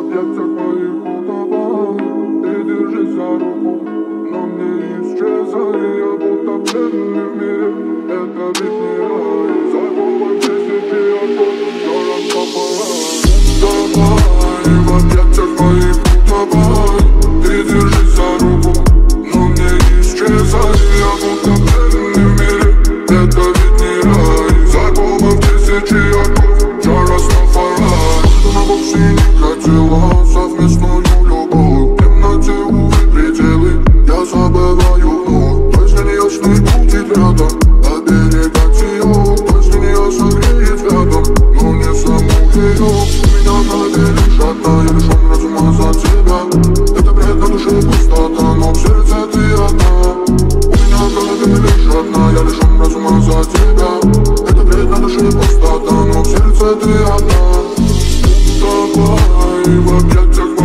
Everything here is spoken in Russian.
объятиях моих утопай. Ты держись за руку, но не исчезай. Я будто пленный в мире, это ведь не рай. Забыла 10 и огонь, все раскопай. Давай, в объятиях моих утопай. Ты держись за руку, но не исчезай. Я будто пленный в мире, это ведь не рай. Забыла 10 и огонь, все раскопай. Она вовсе не хотела совместную любовь. В темноте, увы, пределы, я забываю вновь. Если не ясный будет рядом, оберегать ее. Если не я согреет рядом, но не саму ее. У меня в голове лишь одна, я лишён разума за тебя. Это бред на душе пустота, но в сердце ты одна. У меня в голове лишь одна, я лишён разума за тебя. Это бред на душе пустота, но в сердце ты одна. Давай, в объятиях